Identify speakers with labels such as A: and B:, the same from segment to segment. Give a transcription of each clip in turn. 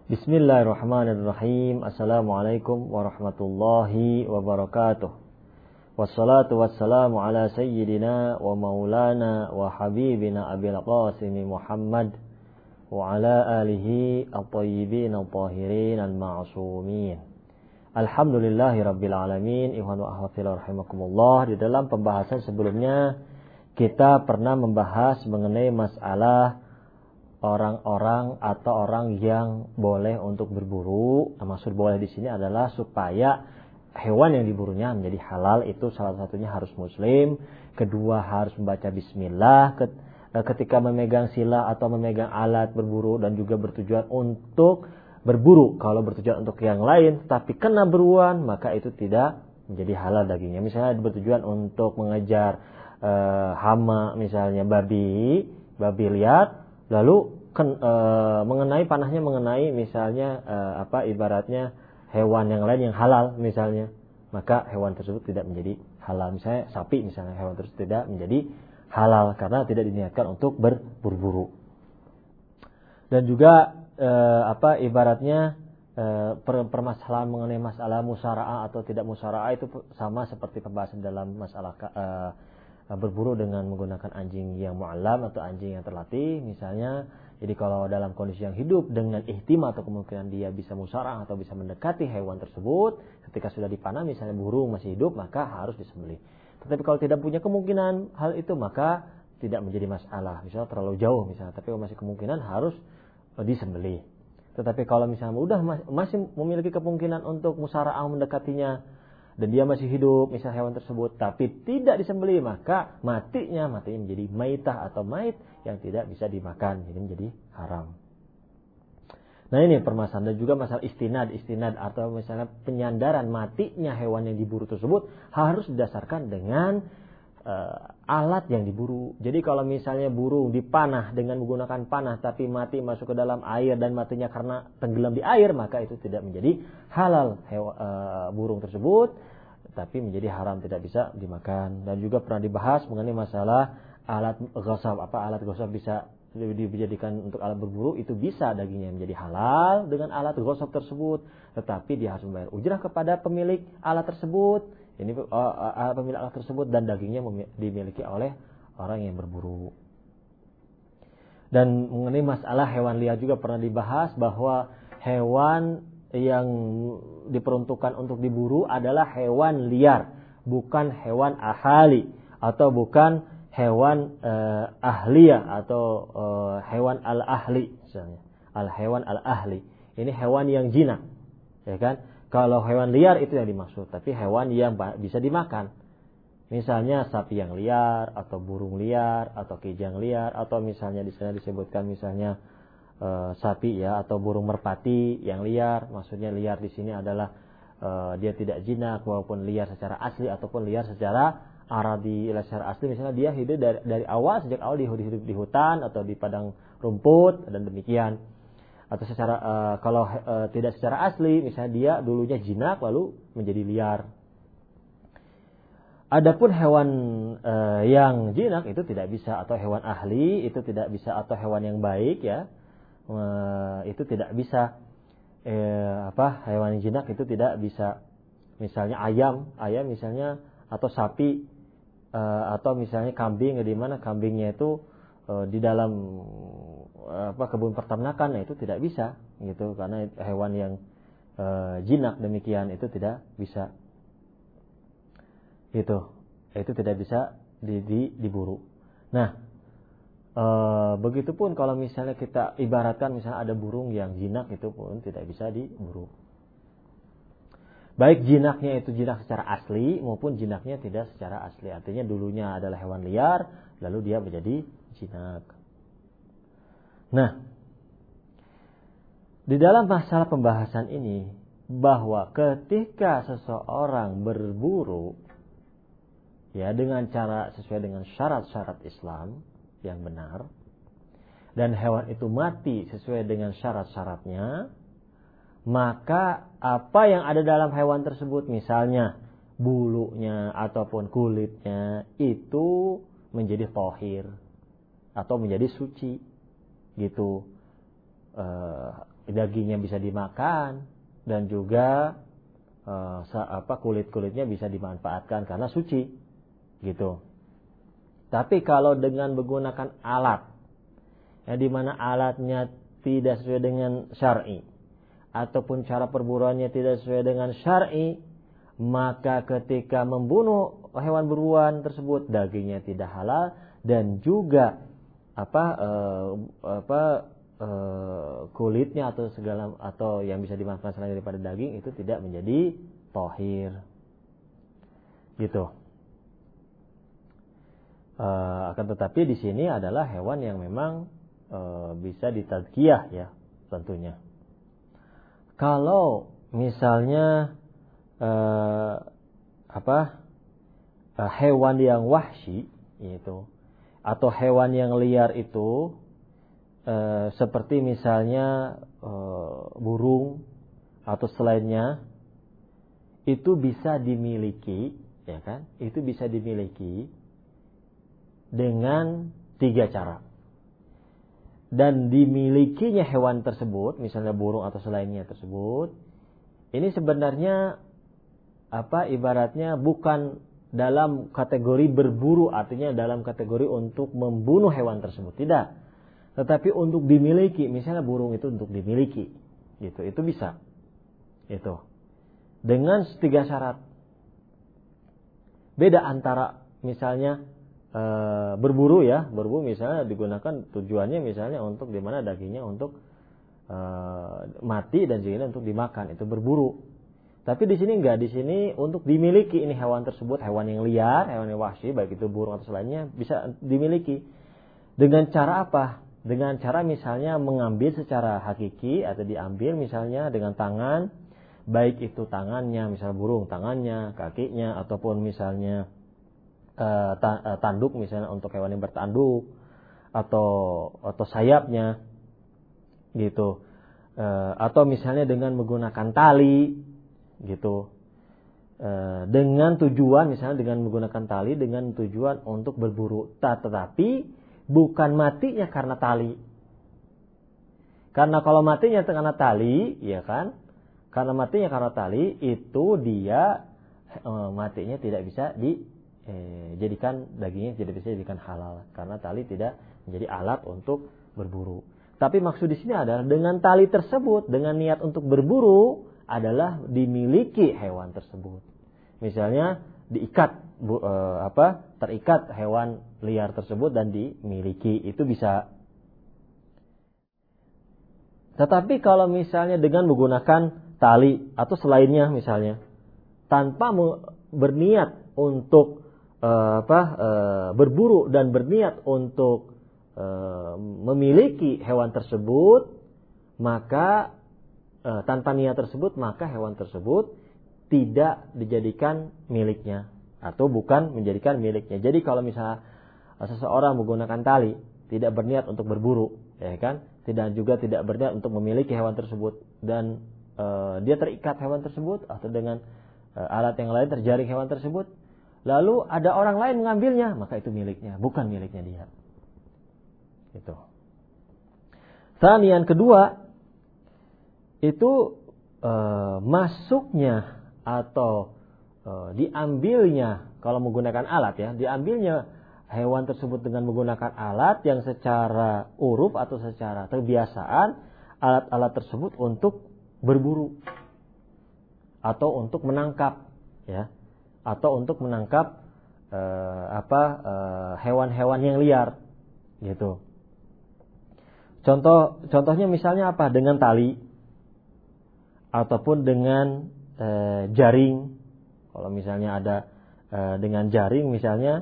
A: Bismillahirrahmanirrahim. Assalamualaikum warahmatullahi wabarakatuh. Wassalatu wassalamu ala sayyidina wa maulana wa habibina Abil Qasim Muhammad wa ala alihi at-tayyibin at-tahirin al-ma'sumin. Alhamdulillahi rabbil alamin. Ikhwan wa akhwat fillah rahimakumullah. Di dalam pembahasan sebelumnya kita pernah membahas mengenai masalah orang-orang atau orang yang boleh untuk berburu. Maksud boleh di sini adalah supaya hewan yang diburunya menjadi halal. Itu salah satunya harus muslim. Kedua harus membaca bismillah ketika memegang silah atau memegang alat berburu, dan juga bertujuan untuk berburu. Kalau bertujuan untuk yang lain tapi kena beruan, maka itu tidak menjadi halal dagingnya. Misalnya bertujuan untuk mengejar hama, misalnya babi liar, lalu mengenai panahnya mengenai misalnya ibaratnya hewan yang lain yang halal misalnya, maka hewan tersebut tidak menjadi halal. Misalnya sapi, misalnya hewan tersebut tidak menjadi halal karena tidak diniatkan untuk berburu. Dan juga ibaratnya permasalahan mengenai masalah musara'ah atau tidak musara'ah itu sama seperti pembahasan dalam masalah berburu dengan menggunakan anjing yang mu'allam atau anjing yang terlatih misalnya. Jadi kalau dalam kondisi yang hidup dengan ihtimal atau kemungkinan dia bisa musara'ah atau bisa mendekati hewan tersebut, ketika sudah dipanah misalnya burung masih hidup, maka harus disembelih. Tetapi kalau tidak punya kemungkinan hal itu, maka tidak menjadi masalah. Misalnya terlalu jauh misalnya, tapi masih kemungkinan harus disembelih. Tetapi kalau misalnya udah masih memiliki kemungkinan untuk musara'ah mendekatinya, dan dia masih hidup, misalnya hewan tersebut, tapi tidak disembelih, maka matinya menjadi maitah atau mait yang tidak bisa dimakan, jadi menjadi haram. Nah ini permasalahan. Dan juga masalah istinad atau misalnya penyandaran matinya hewan yang diburu tersebut harus didasarkan dengan alat yang diburu. Jadi kalau misalnya burung dipanah dengan menggunakan panah tapi mati masuk ke dalam air dan matinya karena tenggelam di air, maka itu tidak menjadi halal burung tersebut, tapi menjadi haram, tidak bisa dimakan. Dan juga pernah dibahas mengenai masalah alat ghasab. Alat ghasab bisa dijadikan untuk alat berburu, itu bisa dagingnya menjadi halal dengan alat ghasab tersebut, tetapi dia harus membayar ujrah kepada pemilik alat tersebut. Ini pemilik alat tersebut, dan dagingnya dimiliki oleh orang yang berburu. Dan mengenai masalah hewan liar juga pernah dibahas bahwa hewan yang diperuntukkan untuk diburu adalah hewan liar, bukan hewan ahali atau bukan hewan ahliyah atau hewan al-ahli misalnya. Al-hewan al-ahli. Ini hewan yang jinak, ya kan? Kalau hewan liar itu yang dimaksud, tapi hewan yang bisa dimakan. Misalnya sapi yang liar atau burung liar atau kijang liar, atau misalnya di sana disebutkan misalnya sapi ya atau burung merpati yang liar. Maksudnya liar di sini adalah dia tidak jinak maupun liar secara asli ataupun liar secara aradi. Secara asli misalnya dia hidup dari awal, sejak awal dia hidup di hutan atau di padang rumput dan demikian. Atau secara kalau tidak secara asli, misalnya dia dulunya jinak lalu menjadi liar. Adapun hewan yang jinak itu tidak bisa, atau hewan ahli itu tidak bisa, atau hewan yang baik ya itu tidak bisa. Hewan yang jinak itu tidak bisa. Misalnya ayam misalnya, atau sapi, atau misalnya kambing, di mana kambingnya itu di dalam kebun peternakan, itu tidak bisa gitu, karena hewan yang jinak demikian itu tidak bisa, itu tidak bisa diburu. Nah begitupun kalau misalnya kita ibaratkan misalnya ada burung yang jinak, itu pun tidak bisa diburu, baik jinaknya itu jinak secara asli maupun jinaknya tidak secara asli. Artinya dulunya adalah hewan liar lalu dia menjadi jinak. Nah, di dalam masalah pembahasan ini, bahwa ketika seseorang berburu ya dengan cara sesuai dengan syarat-syarat Islam yang benar, dan hewan itu mati sesuai dengan syarat-syaratnya, maka apa yang ada dalam hewan tersebut, misalnya bulunya ataupun kulitnya, itu menjadi thahir atau menjadi suci gitu. dagingnya bisa dimakan dan juga kulit-kulitnya bisa dimanfaatkan karena suci, gitu. Tapi kalau dengan menggunakan alat, di mana alatnya tidak sesuai dengan syar'i ataupun cara perburuannya tidak sesuai dengan syar'i, maka ketika membunuh hewan buruan tersebut dagingnya tidak halal dan juga kulitnya atau yang bisa dimanfaatkan selain daripada daging itu tidak menjadi thahir, gitu. Akan tetapi di sini adalah hewan yang memang bisa ditazkiyah, ya, tentunya. Kalau misalnya hewan yang wahsy itu atau hewan yang liar itu seperti misalnya burung atau selainnya, itu bisa dimiliki, ya kan? Itu bisa dimiliki dengan 3 cara. Dan dimilikinya hewan tersebut, misalnya burung atau selainnya tersebut, ini sebenarnya ibaratnya bukan dalam kategori berburu, artinya dalam kategori untuk membunuh hewan tersebut, tidak. Tetapi untuk dimiliki, misalnya burung itu untuk dimiliki, gitu, itu bisa. Itu dengan 3 syarat. Beda antara misalnya berburu, ya, berburu misalnya digunakan tujuannya misalnya untuk dimana dagingnya untuk mati dan juga untuk dimakan, itu berburu. Tapi di sini enggak, di sini untuk dimiliki ini hewan tersebut, hewan yang liar, hewan yang wahsy, baik itu burung atau selainnya bisa dimiliki. Dengan cara apa? Dengan cara misalnya mengambil secara hakiki atau diambil misalnya dengan tangan, baik itu tangannya, misalnya burung tangannya, kakinya, ataupun misalnya tanduk misalnya untuk hewan yang bertanduk atau sayapnya, gitu. Atau misalnya dengan menggunakan tali, gitu. Dengan tujuan misalnya dengan menggunakan tali dengan tujuan untuk berburu, tetapi bukan matinya karena tali. Karena kalau matinya karena tali, ya kan? Karena matinya karena tali, itu dia matinya tidak bisa dijadikan dagingnya tidak bisa dijadikan halal karena tali tidak menjadi alat untuk berburu. Tapi maksud di sini adalah dengan tali tersebut, dengan niat untuk berburu adalah dimiliki hewan tersebut. Misalnya diikat terikat hewan liar tersebut dan dimiliki, itu bisa. Tetapi kalau misalnya dengan menggunakan tali atau selainnya misalnya tanpa berniat untuk berburu dan berniat untuk memiliki hewan tersebut, maka tanpa niat tersebut, maka hewan tersebut tidak dijadikan miliknya atau bukan menjadikan miliknya. Jadi kalau misalnya seseorang menggunakan tali tidak berniat untuk berburu, ya kan, tidak berniat untuk memiliki hewan tersebut dan dia terikat hewan tersebut atau dengan alat yang lain terjaring hewan tersebut, lalu ada orang lain mengambilnya, maka itu miliknya, bukan miliknya dia. Itu. Yang kedua itu masuknya atau diambilnya, kalau menggunakan alat, ya, diambilnya hewan tersebut dengan menggunakan alat yang secara uruf atau secara kebiasaan alat-alat tersebut untuk berburu atau untuk menangkap, ya, atau untuk menangkap hewan-hewan yang liar, gitu. Contohnya misalnya apa? Dengan tali ataupun dengan jaring. Kalau misalnya ada dengan jaring misalnya,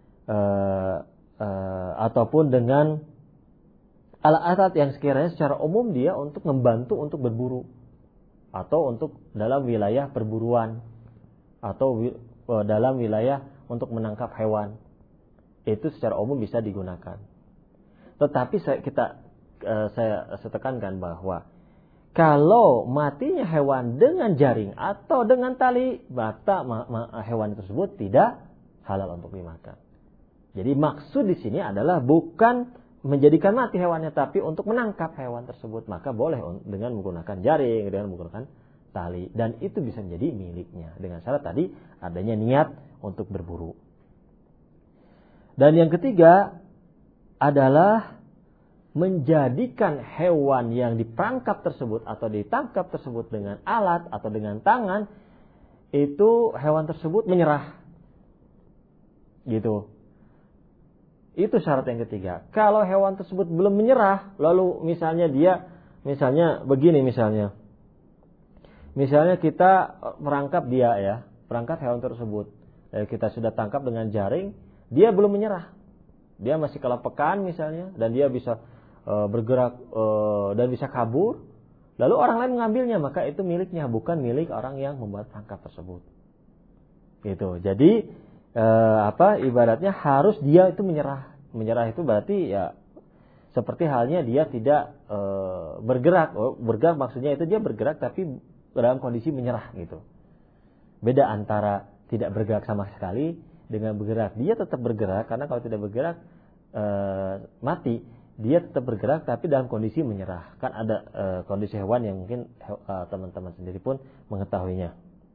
A: ataupun dengan alat-alat yang sekiranya secara umum dia untuk membantu untuk berburu atau untuk dalam wilayah perburuan atau dalam wilayah untuk menangkap hewan, itu secara umum bisa digunakan. Tetapi saya tekankan bahwa kalau matinya hewan dengan jaring atau dengan tali, maka hewan tersebut tidak halal untuk dimakan. Jadi maksud di sini adalah bukan menjadikan mati hewannya, tapi untuk menangkap hewan tersebut, maka boleh dengan menggunakan jaring, dengan menggunakan tali, dan itu bisa menjadi miliknya dengan syarat tadi adanya niat untuk berburu. Dan yang ketiga adalah menjadikan hewan yang diperangkap tersebut atau ditangkap tersebut dengan alat atau dengan tangan, itu hewan tersebut menyerah. Gitu. Itu syarat yang ketiga. Kalau hewan tersebut belum menyerah, lalu misalnya begini misalnya. Misalnya kita merangkap dia ya, perangkap hewan tersebut. Kita sudah tangkap dengan jaring, dia belum menyerah. Dia masih kelepekan misalnya, dan dia bisa bergerak dan bisa kabur. Lalu orang lain mengambilnya, maka itu miliknya, bukan milik orang yang membuat perangkap tersebut. Gitu. Jadi ibaratnya harus dia itu menyerah. Menyerah itu berarti ya seperti halnya dia tidak bergerak. Bergerak maksudnya itu dia bergerak tapi dalam kondisi menyerah gitu. Beda antara tidak bergerak sama sekali dengan bergerak. Dia tetap bergerak, karena kalau tidak bergerak mati. Dia tetap bergerak tapi dalam kondisi menyerah. Kan ada kondisi hewan yang mungkin teman-teman sendiri pun mengetahuinya.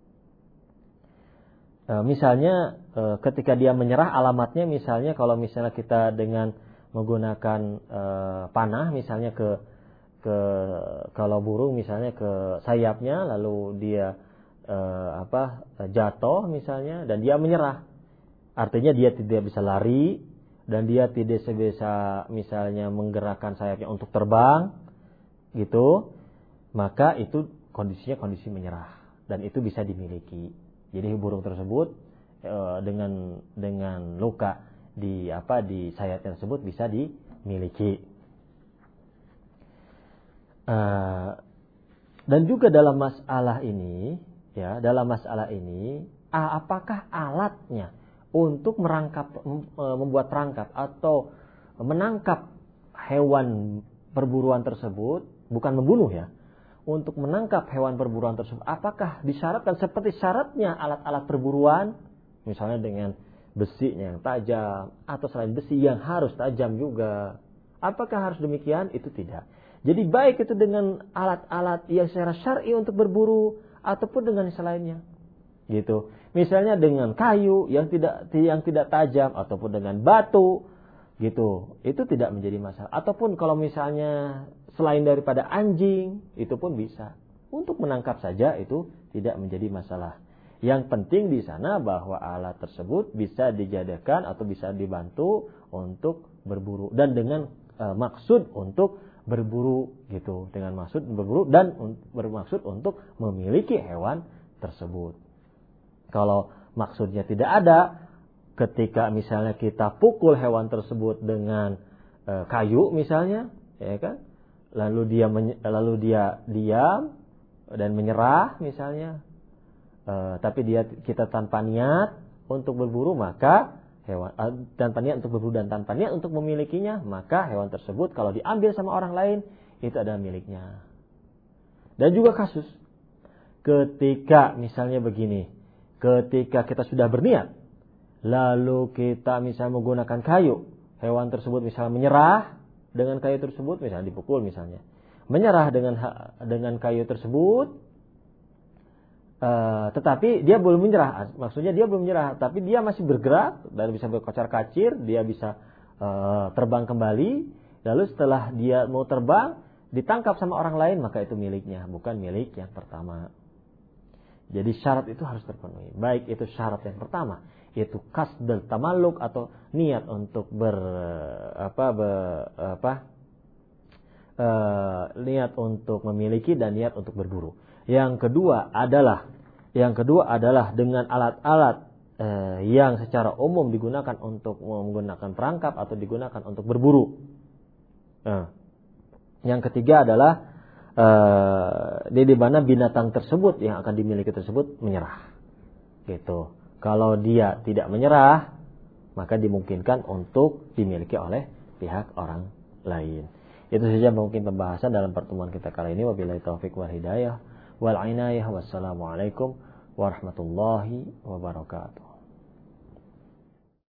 A: Misalnya ketika dia menyerah, alamatnya misalnya kalau misalnya kita dengan menggunakan panah misalnya kalau burung misalnya ke sayapnya, lalu dia jatuh misalnya dan dia menyerah, artinya dia tidak bisa lari dan dia tidak bisa misalnya menggerakkan sayapnya untuk terbang gitu, maka itu kondisinya kondisi menyerah dan itu bisa dimiliki. Jadi burung tersebut dengan luka di sayap tersebut bisa dimiliki. Dan juga dalam masalah ini, apakah alatnya untuk membuat perangkap atau menangkap hewan perburuan tersebut, bukan membunuh ya. Untuk menangkap hewan perburuan tersebut, apakah disyaratkan seperti syaratnya alat-alat perburuan, misalnya dengan besinya yang tajam atau selain besi yang harus tajam juga? Apakah harus demikian? Itu tidak. Jadi baik itu dengan alat-alat yang secara syar'i untuk berburu ataupun dengan selainnya. Gitu. Misalnya dengan kayu yang tidak tajam ataupun dengan batu gitu. Itu tidak menjadi masalah. Ataupun kalau misalnya selain daripada anjing, itu pun bisa. Untuk menangkap saja itu tidak menjadi masalah. Yang penting di sana bahwa alat tersebut bisa dijadikan atau bisa dibantu untuk berburu dan dengan maksud untuk berburu gitu, dengan maksud berburu dan bermaksud untuk memiliki hewan tersebut. Kalau maksudnya tidak ada, ketika misalnya kita pukul hewan tersebut dengan kayu misalnya, ya kan? Lalu dia diam dan menyerah misalnya, tapi kita tanpa niat untuk berburu, maka tanpa niat untuk berburu dan tanpa niat untuk memilikinya, maka hewan tersebut kalau diambil sama orang lain itu adalah miliknya. Dan juga kasus ketika misalnya begini, ketika kita sudah berniat, lalu kita misalnya menggunakan kayu, hewan tersebut misalnya menyerah dengan kayu tersebut, misalnya dipukul misalnya, menyerah dengan kayu tersebut, tetapi dia belum menyerah. Maksudnya dia belum menyerah, tapi dia masih bergerak dan bisa berkocar-kacir, dia bisa terbang kembali. Lalu setelah dia mau terbang, ditangkap sama orang lain, maka itu miliknya, bukan milik yang pertama. Jadi syarat itu harus terpenuhi. Baik itu syarat yang pertama, yaitu qasdul tamalluk atau niat untuk niat untuk memiliki dan niat untuk berburu. Yang kedua adalah dengan alat-alat yang secara umum digunakan untuk menggunakan perangkap atau digunakan untuk berburu. Yang ketiga adalah di mana binatang tersebut yang akan dimiliki tersebut menyerah. Gitu. Kalau dia tidak menyerah, maka dimungkinkan untuk dimiliki oleh pihak orang lain. Itu saja mungkin pembahasan dalam pertemuan kita kali ini. Wabillahi taufiq wal hidayah wal inayah. Wassalamualaikum warahmatullahi wabarakatuh.